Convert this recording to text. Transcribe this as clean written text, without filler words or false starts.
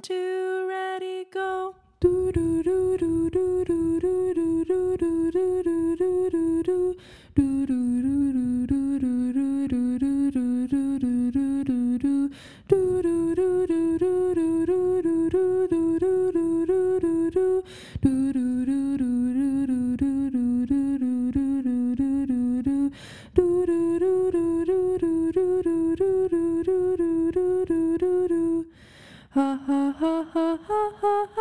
two, ready, go. Do do do do do do do do do do do do do do do. Do do do do do do do do do do do do do do do. Do do do do do do do do do do do do do do do. Do do do do do do do do do do do do do do do. Do do do do do do do do do do do do do do do. Ha ha ha ha ha ha.